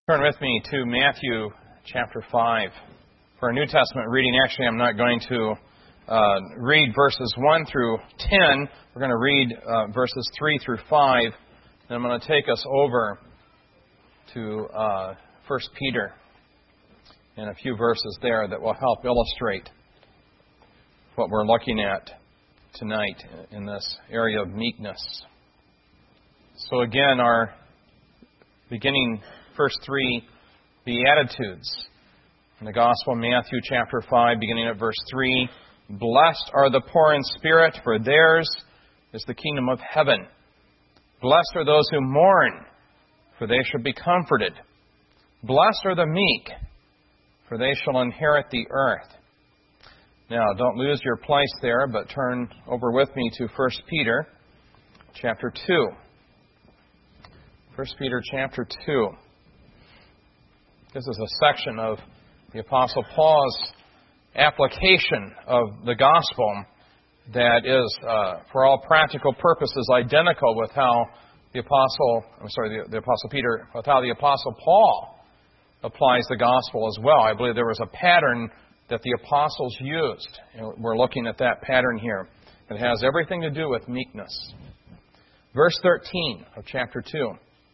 Turn with me to Matthew chapter 5. For our New Testament reading, actually I'm not going to read verses 1 through 10. We're going to read verses 3 through 5. And I'm going to take us over to 1 Peter and a few verses there that will help illustrate what we're looking at tonight in this area of meekness. So again, our beginning first three Beatitudes in the Gospel of Matthew chapter 5, beginning at verse 3. Blessed are the poor in spirit, for theirs is the kingdom of heaven. Blessed are those who mourn, for they shall be comforted. Blessed are the meek, for they shall inherit the earth. Now, don't lose your place there, but turn over with me to 1 Peter chapter 2. 1 Peter chapter 2. This is a section of the Apostle Paul's application of the gospel that is, for all practical purposes, identical with how the Apostle Peter, with how the Apostle Paul applies the gospel as well. I believe there was a pattern that the apostles used. We're looking at that pattern here. It has everything to do with meekness. Verse 13 of chapter 2.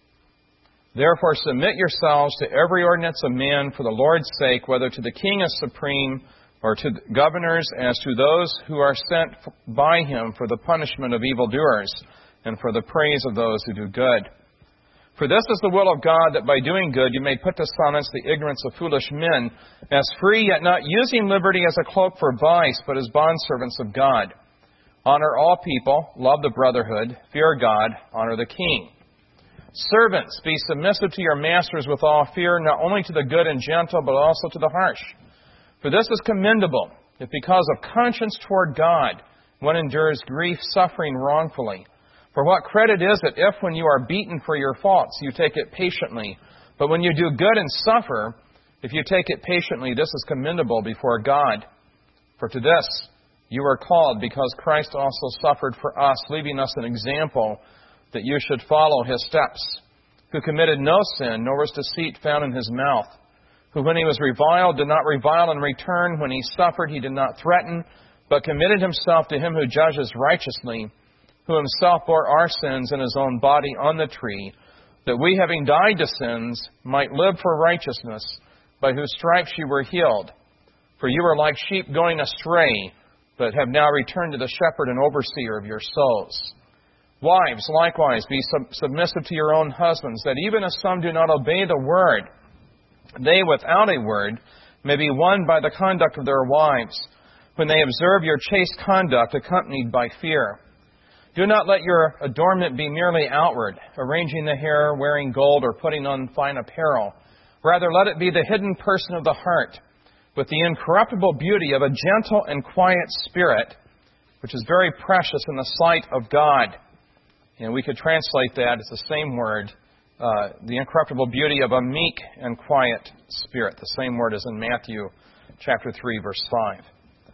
Therefore submit yourselves to every ordinance of man for the Lord's sake, whether to the king as supreme or to governors as to those who are sent by him for the punishment of evildoers and for the praise of those who do good. For this is the will of God, that by doing good you may put to silence the ignorance of foolish men, as free, yet not using liberty as a cloak for vice, but as bondservants of God. Honor all people, love the brotherhood, fear God, honor the king. Servants, be submissive to your masters with all fear, not only to the good and gentle, but also to the harsh. For this is commendable, if because of conscience toward God, one endures grief, suffering wrongfully. For what credit is it if, when you are beaten for your faults, you take it patiently? But when you do good and suffer, if you take it patiently, this is commendable before God. For to this you are called, because Christ also suffered for us, leaving us an example that you should follow his steps, who committed no sin, nor was deceit found in his mouth, who when he was reviled did not revile in return, when he suffered he did not threaten, but committed himself to him who judges righteously, who himself bore our sins in his own body on the tree, that we, having died to sins, might live for righteousness, by whose stripes you were healed. For you were like sheep going astray, but have now returned to the shepherd and overseer of your souls. Wives, likewise, be submissive to your own husbands, that even as some do not obey the word, they without a word may be won by the conduct of their wives, when they observe your chaste conduct accompanied by fear. Do not let your adornment be merely outward, arranging the hair, wearing gold, or putting on fine apparel. Rather, let it be the hidden person of the heart, with the incorruptible beauty of a gentle and quiet spirit, which is very precious in the sight of God. And we could translate that as the same word, the incorruptible beauty of a meek and quiet spirit. The same word as in Matthew chapter 3, verse 5.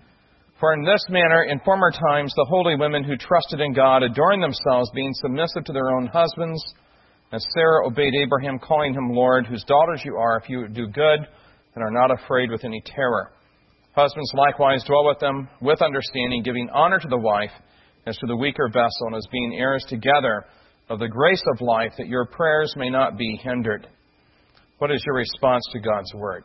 For in this manner, in former times, the holy women who trusted in God adorned themselves, being submissive to their own husbands, as Sarah obeyed Abraham, calling him Lord, whose daughters you are, if you do good and are not afraid with any terror. Husbands likewise dwell with them with understanding, giving honor to the wife as to the weaker vessel, and as being heirs together of the grace of life, that your prayers may not be hindered. What is your response to God's Word?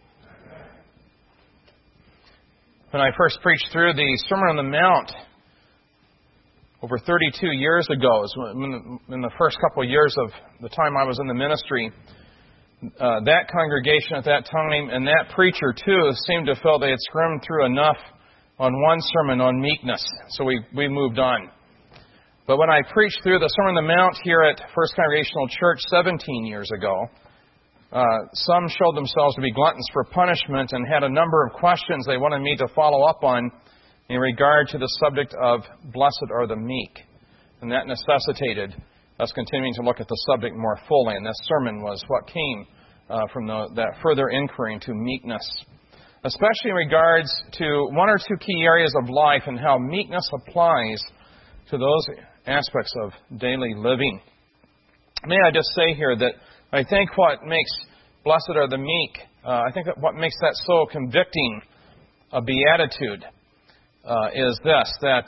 When I first preached through the Sermon on the Mount over 32 years ago, in the first couple of years of the time I was in the ministry, that congregation at that time and that preacher too seemed to feel they had skimmed through enough on one sermon on meekness, so we moved on. But when I preached through the Sermon on the Mount here at First Congregational Church 17 years ago, some showed themselves to be gluttons for punishment and had a number of questions they wanted me to follow up on in regard to the subject of blessed are the meek. And that necessitated us continuing to look at the subject more fully, and this sermon was what came from that further inquiry into meekness, especially in regards to one or two key areas of life and how meekness applies to those aspects of daily living. May I just say here that I think what makes Blessed are the meek. I think that what makes that so convicting a beatitude is this, that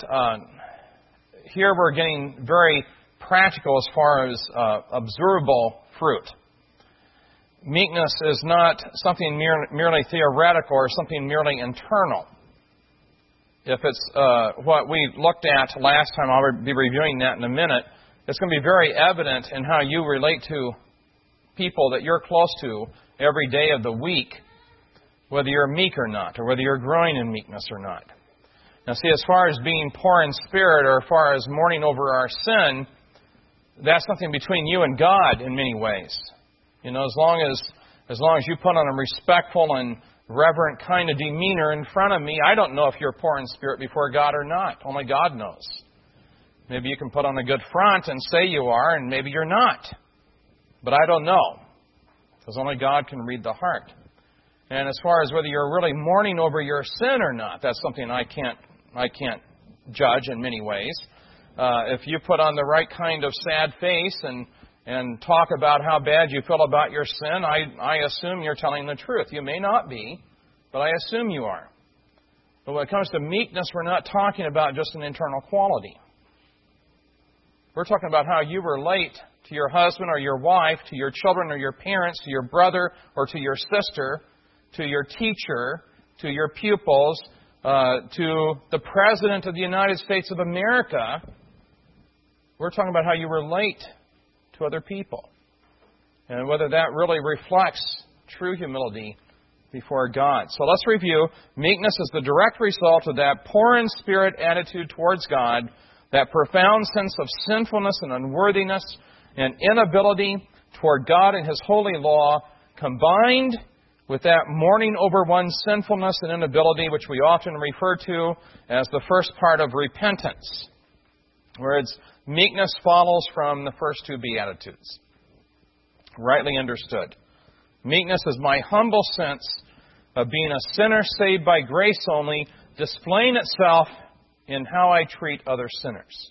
here we're getting very practical as far as observable fruit. Meekness is not something merely theoretical or something merely internal. If it's what we looked at last time, I'll be reviewing that in a minute, it's going to be very evident in how you relate to people that you're close to every day of the week, whether you're meek or not, or whether you're growing in meekness or not. Now see, as far as being poor in spirit, or as far as mourning over our sin, that's something between you and God in many ways. You know, as long as you put on a respectful and reverent kind of demeanor in front of me, I don't know if you're poor in spirit before God or not. Only God knows. Maybe you can put on a good front and say you are, and maybe you're not. But I don't know, because only God can read the heart. And as far as whether you're really mourning over your sin or not, that's something I can't judge in many ways. If you put on the right kind of sad face and talk about how bad you feel about your sin, I assume you're telling the truth. You may not be, but I assume you are. But when it comes to meekness, we're not talking about just an internal quality. We're talking about how you relate to your husband or your wife, to your children or your parents, to your brother or to your sister, to your teacher, to your pupils, to the President of the United States of America. We're talking about how you relate to other people, and whether that really reflects true humility before God. So let's review. Meekness is the direct result of that poor in spirit attitude towards God, that profound sense of sinfulness and unworthiness and inability toward God and His holy law, combined with that mourning over one's sinfulness and inability, which we often refer to as the first part of repentance, where its meekness follows from the first two Beatitudes. Rightly understood. Meekness is my humble sense of being a sinner saved by grace only, displaying itself in how I treat other sinners.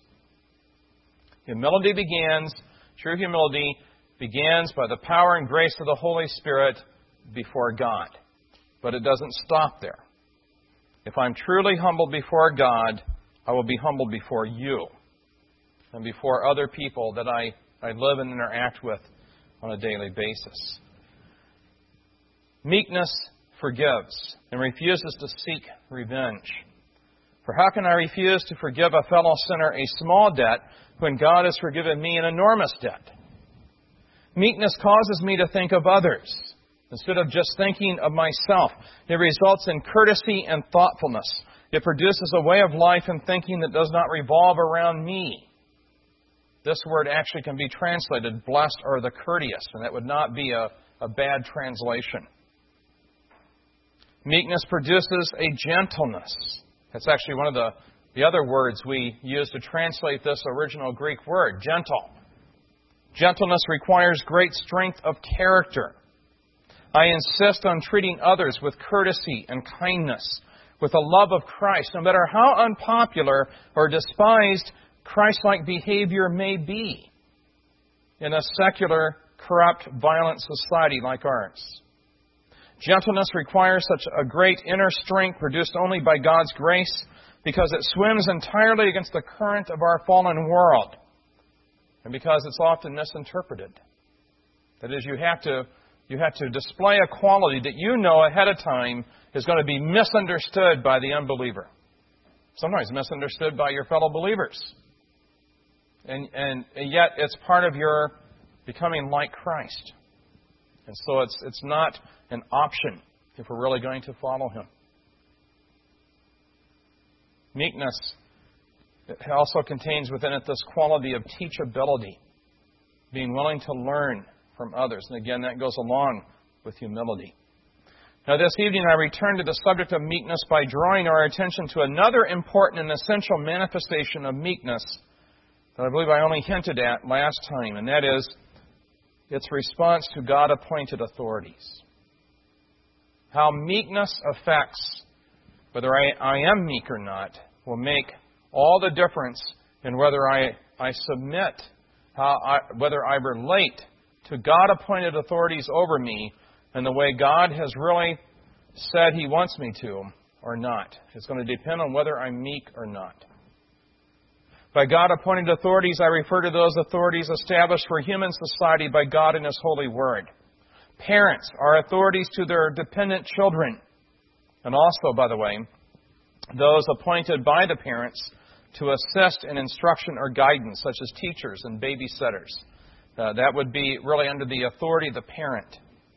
True humility begins by the power and grace of the Holy Spirit before God. But it doesn't stop there. If I'm truly humble before God, I will be humble before you and before other people that I live and interact with on a daily basis. Meekness forgives and refuses to seek revenge. For how can I refuse to forgive a fellow sinner a small debt when God has forgiven me an enormous debt? Meekness causes me to think of others instead of just thinking of myself. It results in courtesy and thoughtfulness. It produces a way of life and thinking that does not revolve around me. This word actually can be translated, blessed are the courteous, and that would not be a bad translation. Meekness produces a gentleness. That's actually one of the other words we use to translate this original Greek word, gentle. Gentleness requires great strength of character. I insist on treating others with courtesy and kindness, with the love of Christ, no matter how unpopular or despised Christ-like behavior may be in a secular, corrupt, violent society like ours. Gentleness requires such a great inner strength produced only by God's grace because it swims entirely against the current of our fallen world and because it's often misinterpreted. That is, you have to display a quality that you know ahead of time is going to be misunderstood by the unbeliever. Sometimes misunderstood by your fellow believers. And yet it's part of your becoming like Christ. And so it's not an option if we're really going to follow Him. Meekness also contains within it this quality of teachability, being willing to learn from others. And again, that goes along with humility. Now, this evening I return to the subject of meekness by drawing our attention to another important and essential manifestation of meekness that I believe I only hinted at last time, and that is its response to God-appointed authorities. How meekness affects whether I am meek or not will make all the difference in whether I submit, whether I relate to God-appointed authorities over me in the way God has really said He wants me to or not. It's going to depend on whether I'm meek or not. By God-appointed authorities, I refer to those authorities established for human society by God in His holy word. Parents are authorities to their dependent children. And also, by the way, those appointed by the parents to assist in instruction or guidance, such as teachers and babysitters. That would be really under the authority of the parent.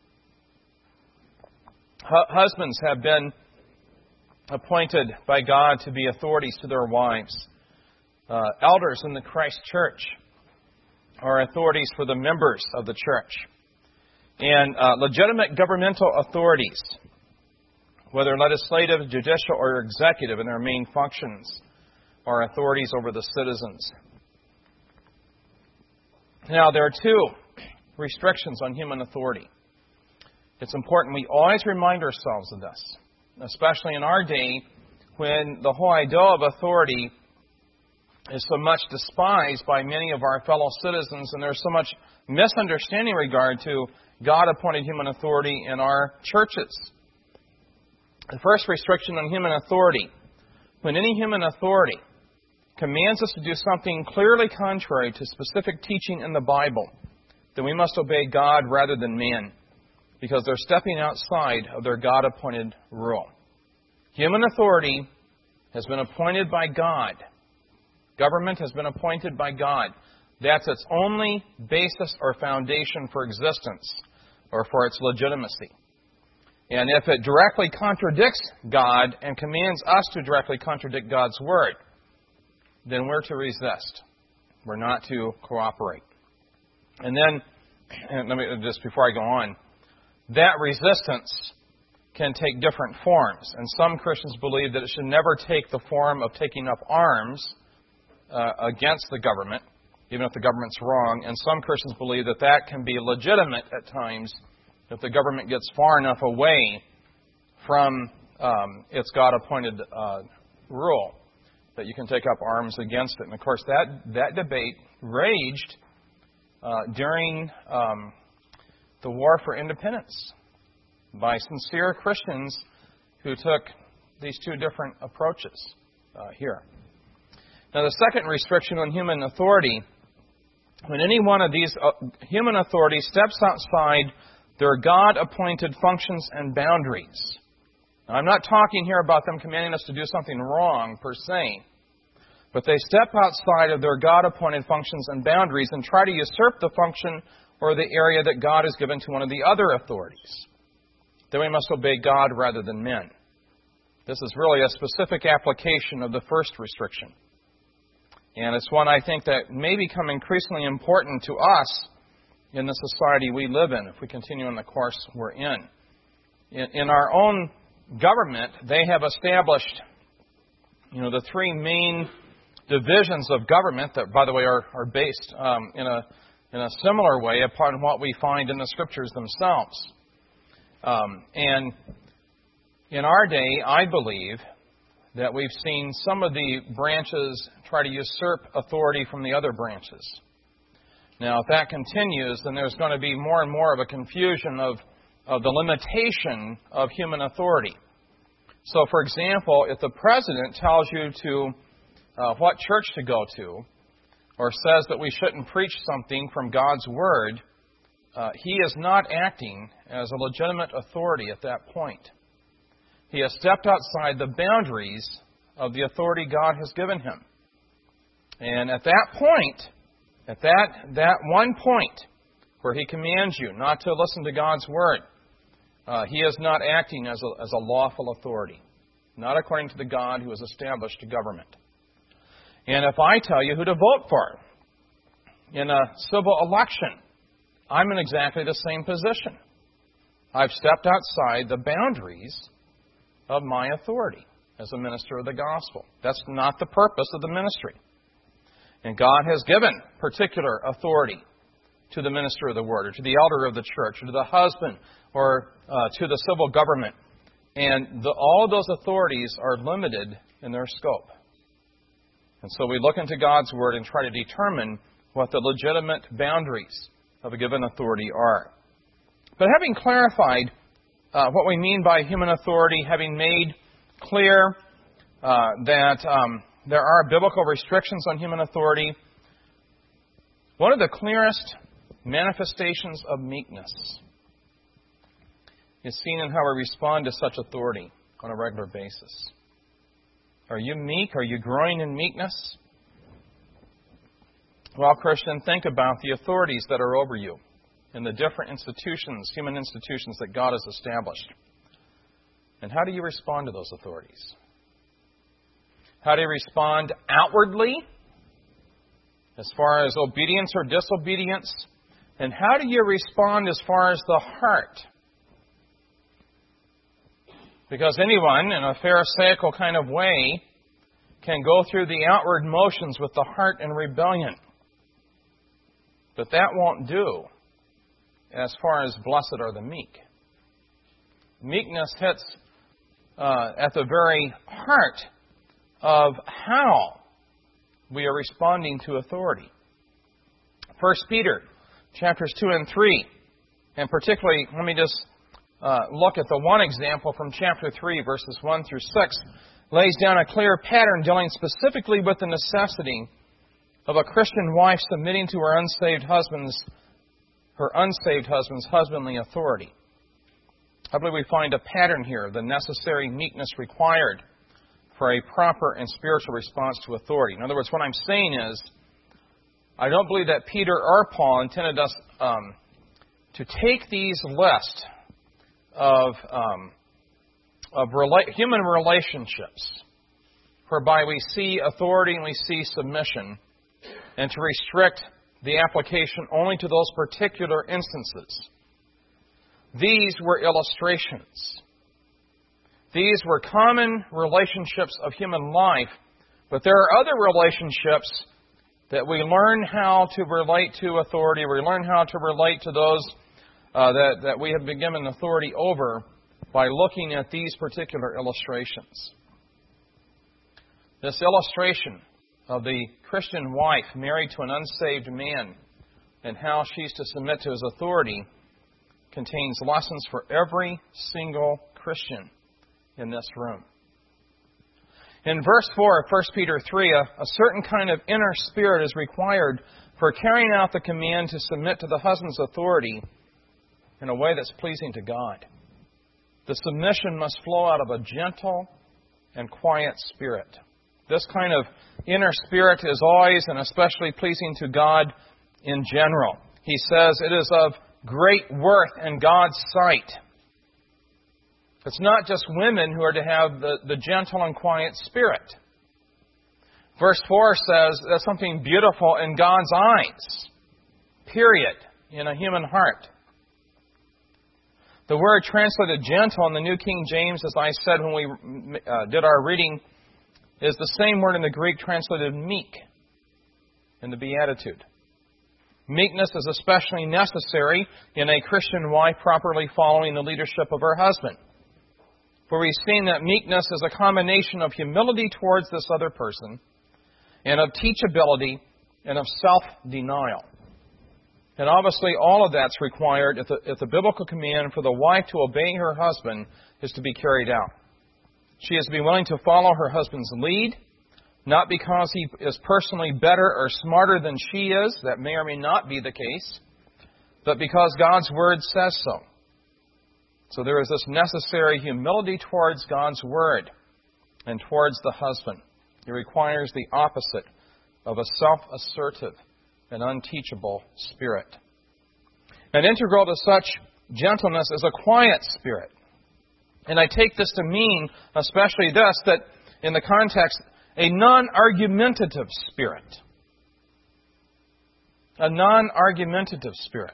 Husbands have been appointed by God to be authorities to their wives. Elders in the Christ Church are authorities for the members of the church. And legitimate governmental authorities, whether legislative, judicial, or executive in their main functions, are authorities over the citizens. Now, there are two restrictions on human authority. It's important we always remind ourselves of this, especially in our day when the whole idea of authority is so much despised by many of our fellow citizens, and there's so much misunderstanding in regard to God-appointed human authority in our churches. The first restriction on human authority: when any human authority commands us to do something clearly contrary to specific teaching in the Bible, then we must obey God rather than man, because they're stepping outside of their God-appointed rule. Human authority has been appointed by God. Government has been appointed by God. That's its only basis or foundation for existence or for its legitimacy. And if it directly contradicts God and commands us to directly contradict God's Word, then we're to resist. We're not to cooperate. And then, let me just before I go on, that resistance can take different forms. And some Christians believe that it should never take the form of taking up arms against the government, even if the government's wrong. And some Christians believe that that can be legitimate at times if the government gets far enough away from its God-appointed rule that you can take up arms against it. And of course, that debate raged during the War for Independence by sincere Christians who took these two different approaches here. Now, the second restriction on human authority: when any one of these human authorities steps outside their God-appointed functions and boundaries. Now, I'm not talking here about them commanding us to do something wrong per se, but they step outside of their God-appointed functions and boundaries and try to usurp the function or the area that God has given to one of the other authorities. Then we must obey God rather than men. This is really a specific application of the first restriction. And it's one I think that may become increasingly important to us in the society we live in if we continue on the course we're in. In our own government, they have established, the three main divisions of government that, by the way, are based in a similar way upon what we find in the Scriptures themselves. And in our day, I believe that we've seen some of the branches try to usurp authority from the other branches. Now, if that continues, then there's going to be more and more of a confusion of the limitation of human authority. So, for example, if the president tells you to what church to go to, or says that we shouldn't preach something from God's Word, he is not acting as a legitimate authority at that point. He has stepped outside the boundaries of the authority God has given him. And at that point, at that one point where he commands you not to listen to God's Word, he is not acting as a lawful authority, not according to the God who has established a government. And if I tell you who to vote for in a civil election, I'm in exactly the same position. I've stepped outside the boundaries of my authority as a minister of the gospel. That's not the purpose of the ministry. And God has given particular authority to the minister of the word, or to the elder of the church, or to the husband, or to the civil government. And all of those authorities are limited in their scope. And so we look into God's Word and try to determine what the legitimate boundaries of a given authority are. But having clarified what we mean by human authority, having made clear that there are biblical restrictions on human authority, one of the clearest manifestations of meekness is seen in how we respond to such authority on a regular basis. Are you meek? Are you growing in meekness? Well, Christian, think about the authorities that are over you in the different institutions, human institutions that God has established. And how do you respond to those authorities? How do you respond outwardly, as far as obedience or disobedience? And how do you respond as far as the heart? Because anyone, in a Pharisaical kind of way, can go through the outward motions with the heart in rebellion. But that won't do as far as blessed are the meek. Meekness hits at the very heart of how we are responding to authority. 1 Peter chapters 2 and 3, and particularly, let me just look at the one example from chapter 3, verses 1 through 6, lays down a clear pattern dealing specifically with the necessity of a Christian wife submitting to her unsaved husband's husbandly authority. I believe we find a pattern here, the necessary meekness required for a proper and spiritual response to authority. In other words, what I'm saying is, I don't believe that Peter or Paul intended us to take these lists of human relationships whereby we see authority and we see submission, and to restrict the application only to those particular instances. These were illustrations. These were common relationships of human life, but there are other relationships that we learn how to relate to authority. We learn how to relate to those that we have been given authority over by looking at these particular illustrations. This illustration of the Christian wife married to an unsaved man and how she's to submit to his authority contains lessons for every single Christian in this room. In verse 4 of 1 Peter 3, a certain kind of inner spirit is required for carrying out the command to submit to the husband's authority in a way that's pleasing to God. The submission must flow out of a gentle and quiet spirit. This kind of inner spirit is always and especially pleasing to God in general. He says it is of great worth in God's sight. It's not just women who are to have the gentle and quiet spirit. Verse 4 says that's something beautiful in God's eyes. Period. In a human heart. The word translated gentle in the New King James, as I said when we did our reading, is the same word in the Greek translated meek in the Beatitude. Meekness is especially necessary in a Christian wife properly following the leadership of her husband. For we've seen that meekness is a combination of humility towards this other person and of teachability and of self-denial. And obviously all of that's required if the biblical command for the wife to obey her husband is to be carried out. She is to be willing to follow her husband's lead, not because he is personally better or smarter than she is, that may or may not be the case, but because God's Word says so. So there is this necessary humility towards God's Word and towards the husband. It requires the opposite of a self-assertive and unteachable spirit. And integral to such gentleness is a quiet spirit. And I take this to mean, especially this, that in the context, a non-argumentative spirit. A non-argumentative spirit.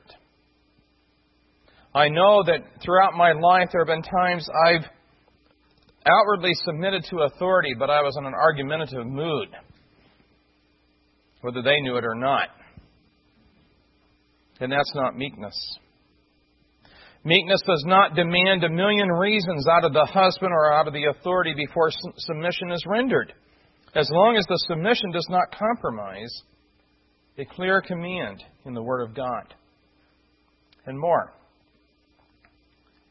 I know that throughout my life there have been times I've outwardly submitted to authority, but I was in an argumentative mood, whether they knew it or not. And that's not meekness. Meekness does not demand a million reasons out of the husband or out of the authority before submission is rendered, as long as the submission does not compromise a clear command in the Word of God. And more,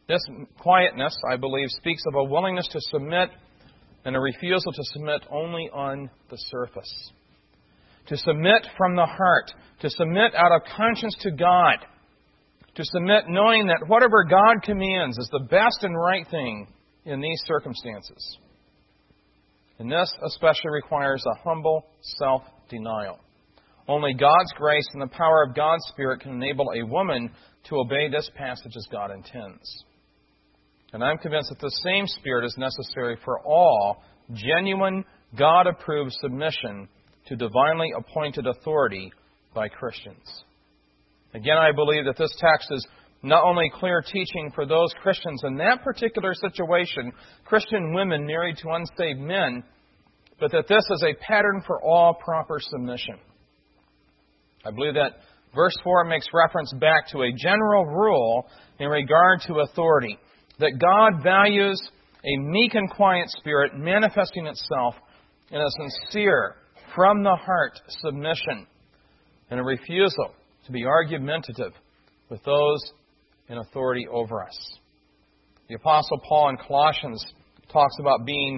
This quietness, I believe, speaks of a willingness to submit and a refusal to submit only on the surface. To submit from the heart. To submit out of conscience to God. To submit knowing that whatever God commands is the best and right thing in these circumstances. And this especially requires a humble self-denial. Only God's grace and the power of God's Spirit can enable a woman to obey this passage as God intends. And I'm convinced that the same Spirit is necessary for all genuine, God-approved submission to divinely appointed authority by Christians. Again, I believe that this text is not only clear teaching for those Christians in that particular situation, Christian women married to unsaved men, but that this is a pattern for all proper submission. I believe that verse 4 makes reference back to a general rule in regard to authority, that God values a meek and quiet spirit manifesting itself in a sincere, from the heart submission and a refusal to be argumentative with those in authority over us. The Apostle Paul in Colossians talks about being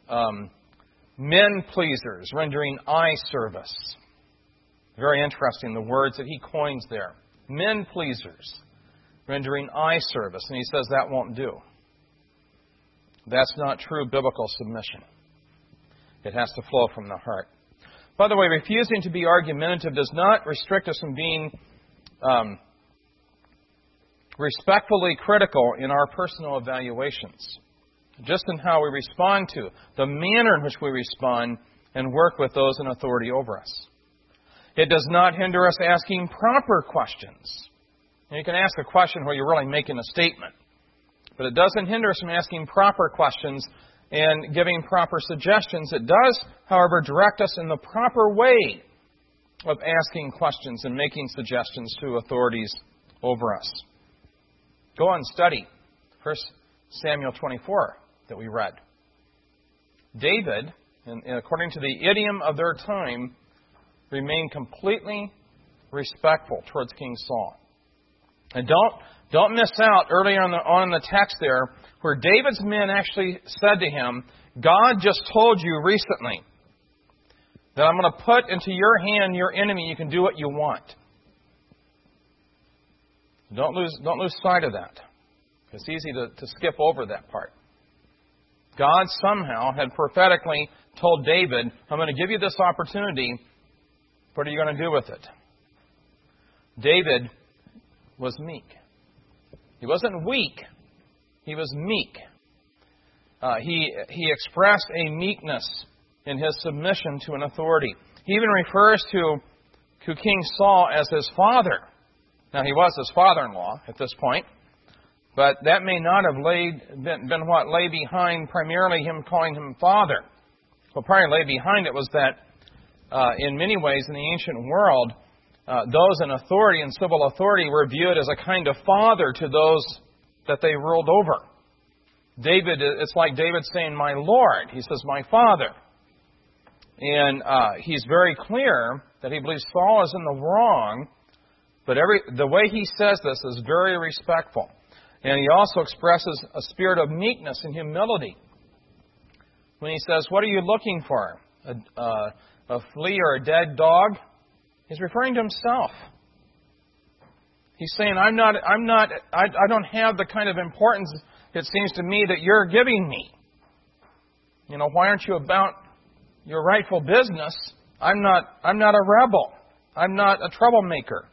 men pleasers, rendering eye service. Very interesting, the words that he coins there. Men pleasers, rendering eye service. And he says that won't do. That's not true biblical submission. It has to flow from the heart. By the way, refusing to be argumentative does not restrict us from being respectfully critical in our personal evaluations, just in how we respond to, the manner in which we respond and work with those in authority over us. It does not hinder us asking proper questions. And you can ask a question where you're really making a statement, but it doesn't hinder us from asking proper questions and giving proper suggestions. It does, however, direct us in the proper way of asking questions and making suggestions to authorities over us. Go on and study 1 Samuel 24 that we read. David, and according to the idiom of their time, remained completely respectful towards King Saul. And don't miss out earlier on in the text there, where David's men actually said to him, God just told you recently that I'm going to put into your hand your enemy. You can do what you want. Don't lose sight of that. It's easy to skip over that part. God somehow had prophetically told David, I'm going to give you this opportunity. What are you going to do with it? David was meek. He wasn't weak. He was meek. He expressed a meekness in his submission to an authority. He even refers to King Saul as his father. Now, he was his father-in-law at this point, but that may not have been what lay behind primarily him calling him father. What probably lay behind it was that in many ways in the ancient world, those in authority and civil authority were viewed as a kind of father to those that they ruled over. David, it's like David saying, my Lord. He says, my Father. And he's very clear that he believes Saul is in the wrong, but the way he says this is very respectful. And he also expresses a spirit of meekness and humility. When he says, what are you looking for? A flea or a dead dog? He's referring to himself. He's saying, I don't have the kind of importance, it seems to me, that you're giving me. You know, why aren't you about your rightful business? I'm not a rebel. I'm not a troublemaker.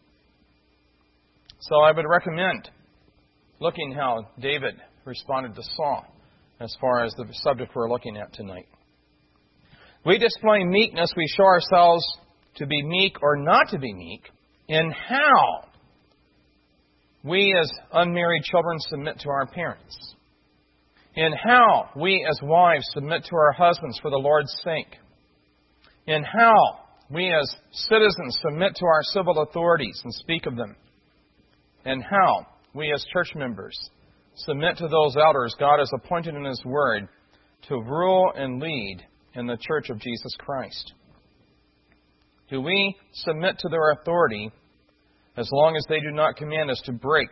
So I would recommend looking how David responded to Saul as far as the subject we're looking at tonight. We display meekness. We show ourselves to be meek or not to be meek in how we as unmarried children submit to our parents, in how we as wives submit to our husbands for the Lord's sake, in how we as citizens submit to our civil authorities and speak of them, and how we as church members submit to those elders God has appointed in His Word to rule and lead in the Church of Jesus Christ. Do we submit to their authority as long as they do not command us to break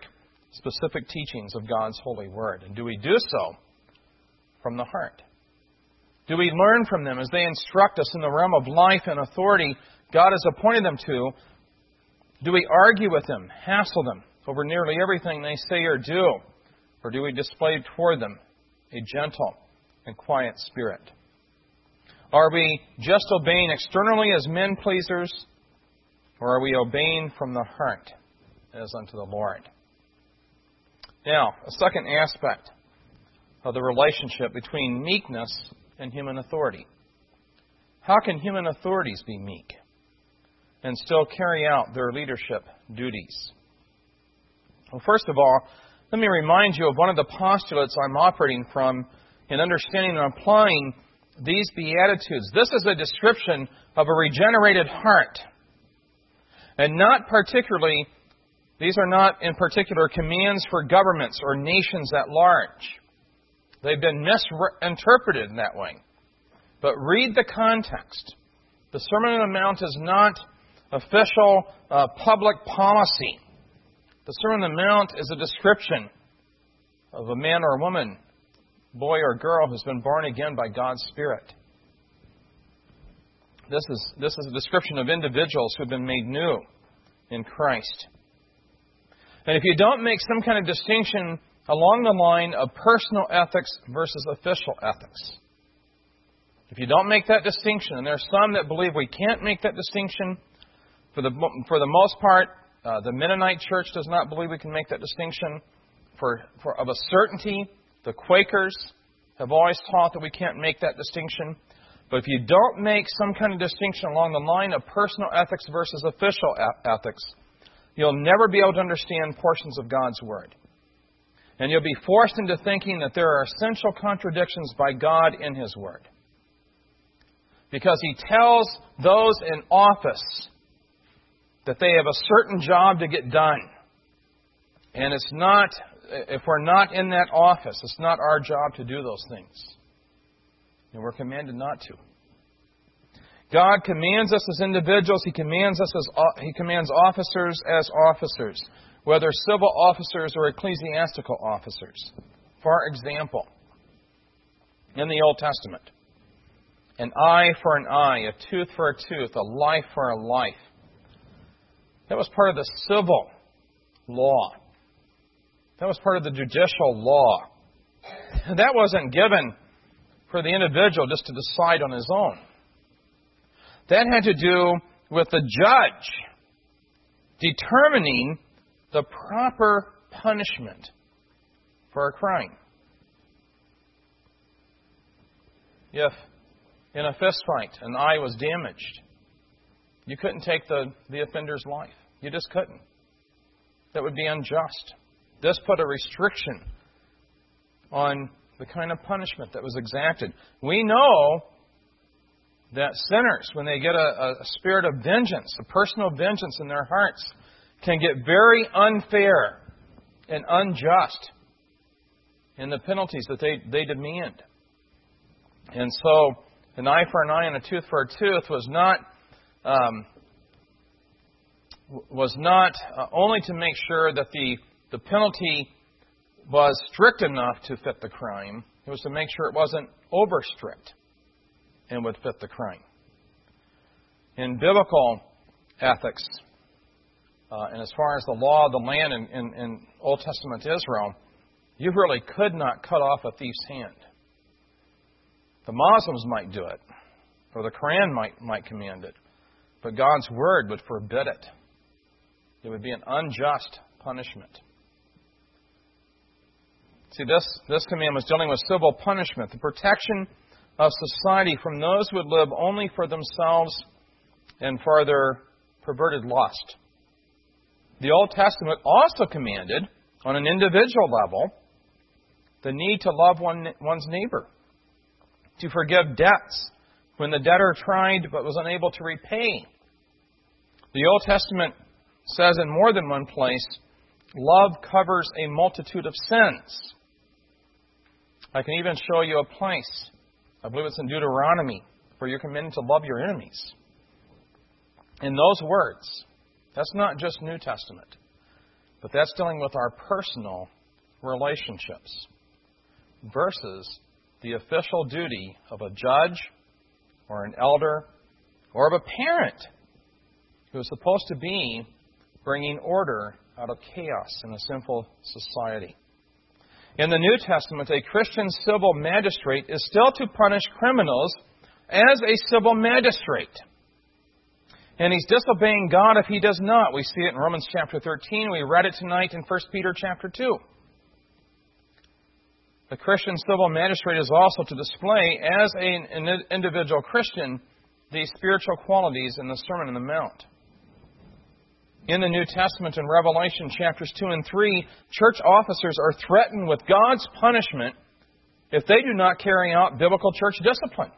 specific teachings of God's holy word? And do we do so from the heart? Do we learn from them as they instruct us in the realm of life and authority God has appointed them to? Do we argue with them, hassle them over nearly everything they say or do? Or do we display toward them a gentle and quiet spirit? Are we just obeying externally as men pleasers, or are we obeying from the heart as unto the Lord? Now, a second aspect of the relationship between meekness and human authority. How can human authorities be meek and still carry out their leadership duties? Well, first of all, let me remind you of one of the postulates I'm operating from in understanding and applying these Beatitudes. This is a description of a regenerated heart. And these are not in particular commands for governments or nations at large. They've been misinterpreted in that way. But read the context. The Sermon on the Mount is not official public policy. The Sermon on the Mount is a description of a man or a woman, boy or girl who's been born again by God's Spirit. This is a description of individuals who have been made new in Christ. And if you don't make some kind of distinction along the line of personal ethics versus official ethics, if you don't make that distinction, and there are some that believe we can't make that distinction, for the most part, the Mennonite Church does not believe we can make that distinction. Of a certainty, the Quakers have always taught that we can't make that distinction. But if you don't make some kind of distinction along the line of personal ethics versus official ethics, you'll never be able to understand portions of God's Word. And you'll be forced into thinking that there are essential contradictions by God in His Word. Because He tells those in office that they have a certain job to get done. And if we're not in that office, it's not our job to do those things. And we're commanded not to. God commands us as individuals. He commands officers as officers, whether civil officers or ecclesiastical officers. For example, in the Old Testament, an eye for an eye, a tooth for a tooth, a life for a life. That was part of the civil law. That was part of the judicial law. That wasn't given for the individual just to decide on his own. That had to do with the judge determining the proper punishment for a crime. If in a fist fight an eye was damaged, you couldn't take the offender's life. You just couldn't. That would be unjust. This put a restriction on the kind of punishment that was exacted. We know that sinners, when they get a spirit of vengeance, a personal vengeance in their hearts, can get very unfair and unjust in the penalties that they demand. And so, an eye for an eye and a tooth for a tooth was not only to make sure that the penalty was strict enough to fit the crime. It was to make sure it wasn't over strict and would fit the crime. In biblical ethics, and as far as the law of the land in Old Testament Israel, you really could not cut off a thief's hand. The Muslims might do it, or the Quran might command it, but God's Word would forbid it. It would be an unjust punishment. See, this command was dealing with civil punishment, the protection of society from those who would live only for themselves and for their perverted lust. The Old Testament also commanded, on an individual level, the need to love one's neighbor, to forgive debts when the debtor tried but was unable to repay. The Old Testament says in more than one place, love covers a multitude of sins. I can even show you a place, I believe it's in Deuteronomy, where you're commanded to love your enemies. In those words, that's not just New Testament. But that's dealing with our personal relationships versus the official duty of a judge or an elder or of a parent who is supposed to be bringing order out of chaos in a sinful society. In the New Testament, a Christian civil magistrate is still to punish criminals as a civil magistrate. And he's disobeying God if he does not. We see it in Romans chapter 13. We read it tonight in 1 Peter chapter 2. The Christian civil magistrate is also to display, as an individual Christian, these spiritual qualities in the Sermon on the Mount. In the New Testament, in Revelation chapters 2 and 3, church officers are threatened with God's punishment if they do not carry out biblical church discipline.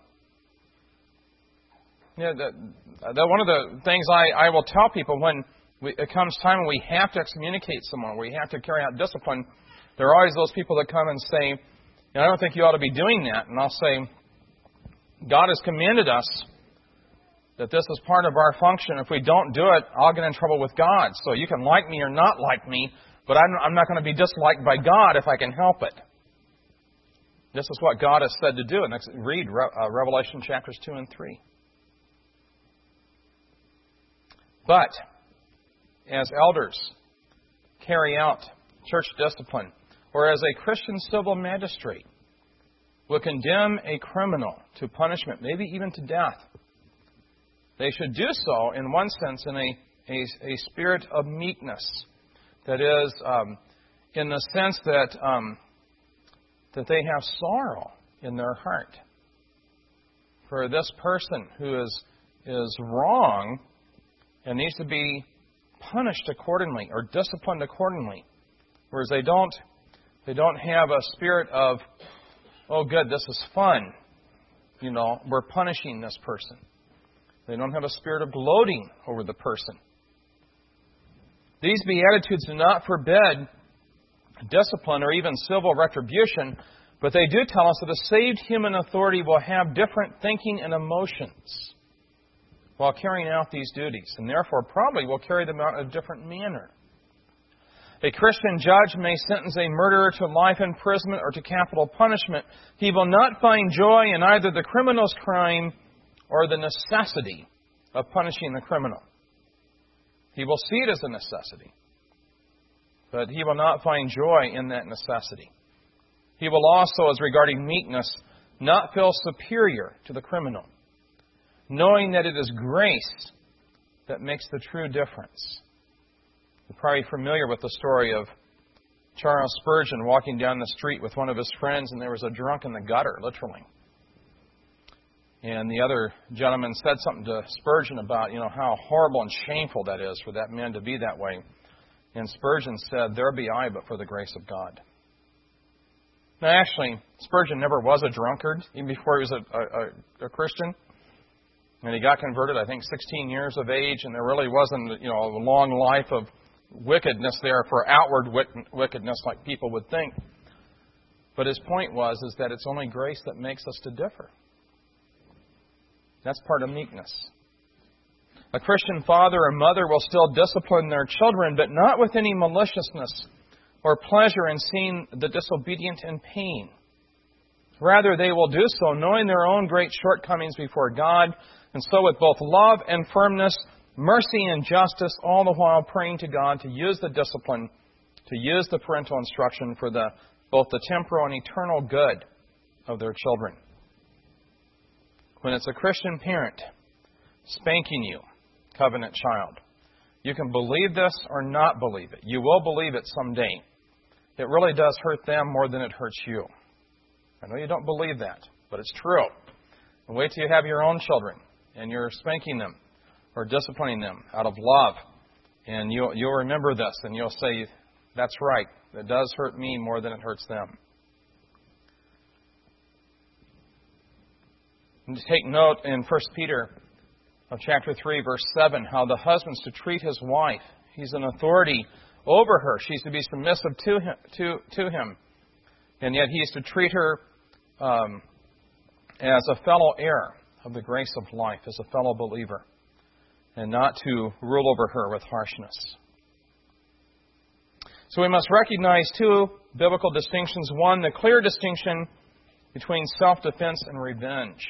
Yeah, one of the things I will tell people when it comes time when we have to excommunicate someone, we have to carry out discipline, there are always those people that come and say, I don't think you ought to be doing that. And I'll say, God has commanded us that this is part of our function. If we don't do it, I'll get in trouble with God. So you can like me or not like me, but I'm not going to be disliked by God if I can help it. This is what God has said to do. And let's read Revelation chapters 2 and 3. But as elders carry out church discipline, or as a Christian civil magistrate will condemn a criminal to punishment, maybe even to death, they should do so, in one sense, in a spirit of meekness. That is, in the sense that they have sorrow in their heart for this person who is wrong and needs to be punished accordingly or disciplined accordingly. Whereas they don't have a spirit of, oh good, this is fun. We're punishing this person. They don't have a spirit of gloating over the person. These Beatitudes do not forbid discipline or even civil retribution, but they do tell us that a saved human authority will have different thinking and emotions while carrying out these duties, and therefore probably will carry them out in a different manner. A Christian judge may sentence a murderer to life imprisonment or to capital punishment. He will not find joy in either the criminal's crime or the necessity of punishing the criminal. He will see it as a necessity, but he will not find joy in that necessity. He will also, as regarding meekness, not feel superior to the criminal, knowing that it is grace that makes the true difference. You're probably familiar with the story of Charles Spurgeon walking down the street with one of his friends, and there was a drunk in the gutter, literally. And the other gentleman said something to Spurgeon about, how horrible and shameful that is for that man to be that way. And Spurgeon said, "There be I but for the grace of God." Now, actually, Spurgeon never was a drunkard, even before he was a Christian. And he got converted, I think, 16 years of age, and there really wasn't, a long life of wickedness there for outward wickedness like people would think. But his point is that it's only grace that makes us to differ. That's part of meekness. A Christian father or mother will still discipline their children, but not with any maliciousness or pleasure in seeing the disobedient in pain. Rather, they will do so knowing their own great shortcomings before God, and so with both love and firmness, mercy and justice, all the while praying to God to use the discipline, to use the parental instruction for both the temporal and eternal good of their children. When it's a Christian parent spanking you, covenant child, you can believe this or not believe it. You will believe it someday. It really does hurt them more than it hurts you. I know you don't believe that, but it's true. And wait till you have your own children and you're spanking them or disciplining them out of love. And you'll remember this and you'll say, that's right. It does hurt me more than it hurts them. And to take note in 1 Peter of chapter 3, verse 7, how the husband's to treat his wife. He's an authority over her. She's to be submissive to him. And yet he is to treat her as a fellow heir of the grace of life, as a fellow believer, and not to rule over her with harshness. So we must recognize two biblical distinctions. One, the clear distinction between self-defense and revenge.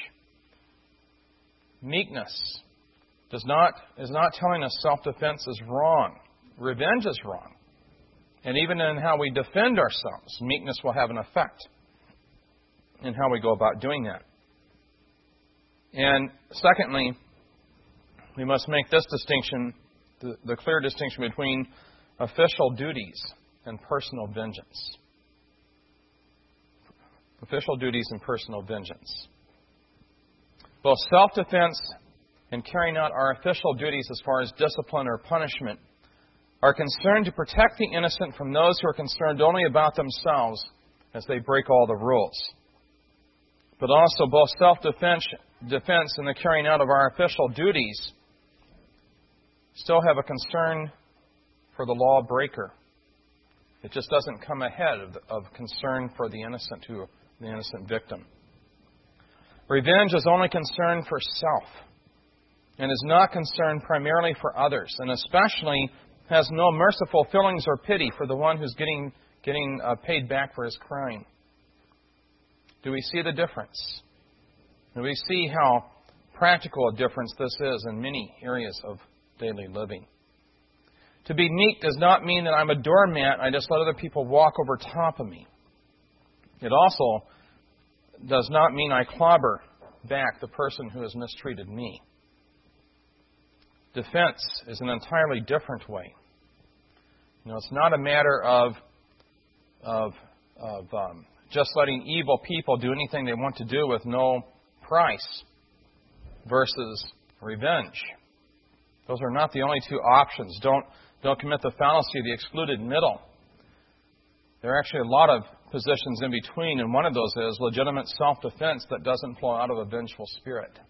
Meekness is not telling us self-defense is wrong. Revenge is wrong. And even in how we defend ourselves, meekness will have an effect in how we go about doing that. And secondly, we must make this distinction, the clear distinction between official duties and personal vengeance. Official duties and personal vengeance. Both self-defense and carrying out our official duties as far as discipline or punishment are concerned to protect the innocent from those who are concerned only about themselves as they break all the rules. But also both self-defense and the carrying out of our official duties still have a concern for the lawbreaker. It just doesn't come ahead of concern for the innocent victim. Revenge is only concern for self and is not concerned primarily for others, and especially has no merciful feelings or pity for the one who's getting paid back for his crime. Do we see the difference? Do we see how practical a difference this is in many areas of daily living? To be meek does not mean that I'm a doormat, I just let other people walk over top of me. It also does not mean I clobber back the person who has mistreated me. Defense is an entirely different way. It's not a matter of just letting evil people do anything they want to do with no price versus revenge. Those are not the only two options. Don't commit the fallacy of the excluded middle. There are actually a lot of positions in between, and one of those is legitimate self-defense that doesn't flow out of a vengeful spirit.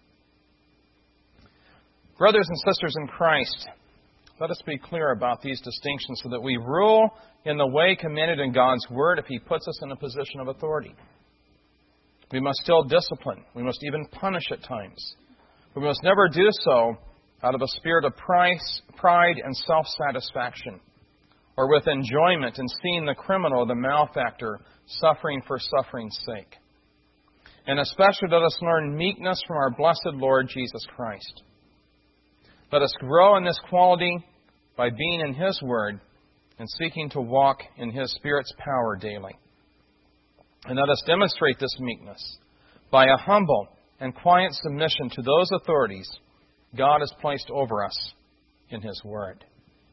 Brothers and sisters in Christ, let us be clear about these distinctions so that we rule in the way commanded in God's Word if He puts us in a position of authority. We must still discipline. We must even punish at times. We must never do so out of a spirit of pride and self-satisfaction, or with enjoyment in seeing the criminal or the malefactor suffering for suffering's sake. And especially let us learn meekness from our blessed Lord Jesus Christ. Let us grow in this quality by being in His Word and seeking to walk in His Spirit's power daily. And let us demonstrate this meekness by a humble and quiet submission to those authorities God has placed over us in His Word.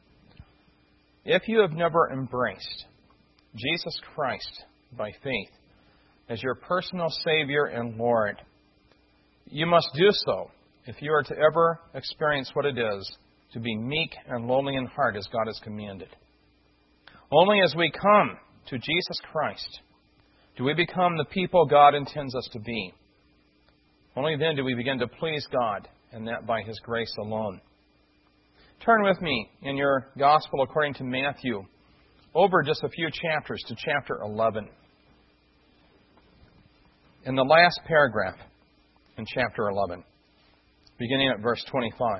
If you have never embraced Jesus Christ by faith as your personal Savior and Lord, you must do so if you are to ever experience what it is to be meek and lowly in heart as God has commanded. Only as we come to Jesus Christ do we become the people God intends us to be. Only then do we begin to please God, and that by His grace alone. Turn with me in your Gospel according to Matthew over just a few chapters to chapter 11. In the last paragraph in chapter 11, beginning at verse 25.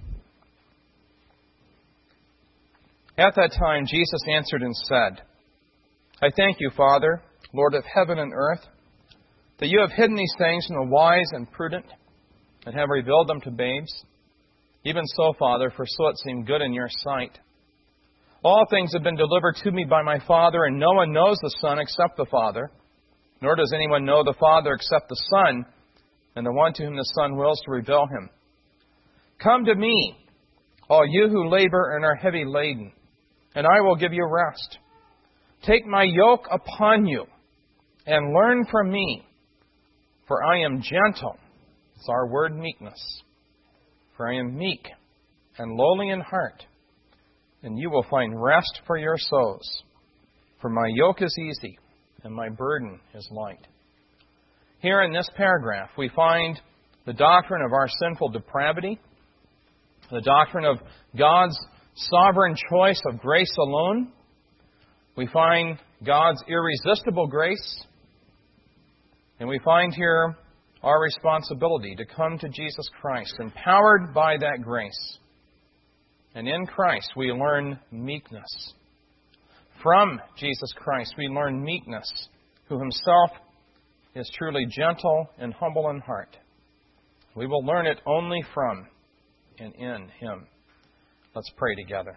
At that time, Jesus answered and said, I thank you, Father, Lord of heaven and earth, that you have hidden these things from the wise and prudent, and have revealed them to babes. Even so, Father, for so it seemed good in your sight. All things have been delivered to me by my Father, and no one knows the Son except the Father, nor does anyone know the Father except the Son, and the one to whom the Son wills to reveal Him. Come to me, all you who labor and are heavy laden, and I will give you rest. Take my yoke upon you, and learn from me, for I am gentle. It's our word meekness. For I am meek and lowly in heart, and you will find rest for your souls. For my yoke is easy, and my burden is light. Here in this paragraph, we find the doctrine of our sinful depravity, the doctrine of God's sovereign choice of grace alone. We find God's irresistible grace, and we find here our responsibility to come to Jesus Christ, empowered by that grace. And in Christ we learn meekness. From Jesus Christ we learn meekness, who himself is truly gentle and humble in heart. We will learn it only from and in him. Let's pray together.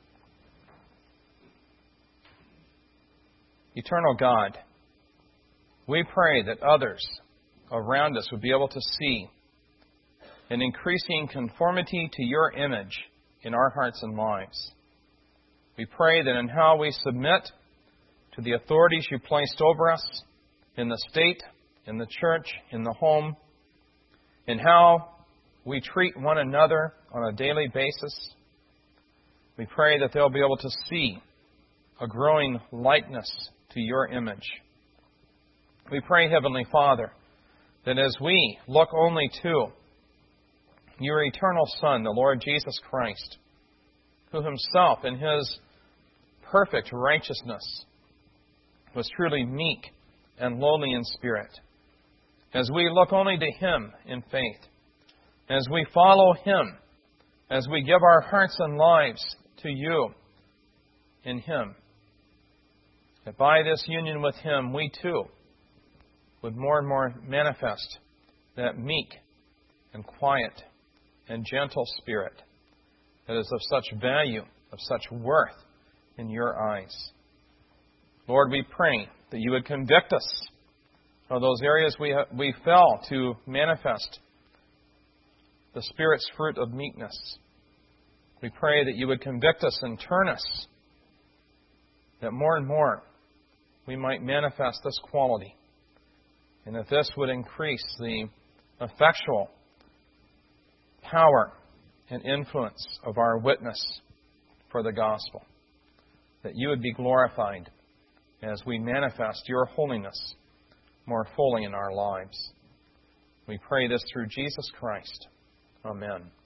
Eternal God, we pray that others around us would be able to see an increasing conformity to your image in our hearts and lives. We pray that in how we submit to the authorities you placed over us in the state, in the church, in the home, in how we treat one another on a daily basis, we pray that they'll be able to see a growing likeness to your image. We pray, Heavenly Father, that as we look only to your eternal Son, the Lord Jesus Christ, who himself in his perfect righteousness was truly meek and lowly in spirit, as we look only to him in faith, as we follow him, as we give our hearts and lives to you in him, that by this union with him, we too would more and more manifest that meek and quiet and gentle spirit that is of such value, of such worth in your eyes. Lord, we pray that you would convict us of those areas we fail to manifest the Spirit's fruit of meekness. We pray that you would convict us and turn us, that more and more we might manifest this quality, and that this would increase the effectual power and influence of our witness for the gospel, that you would be glorified as we manifest your holiness more fully in our lives. We pray this through Jesus Christ. Amen.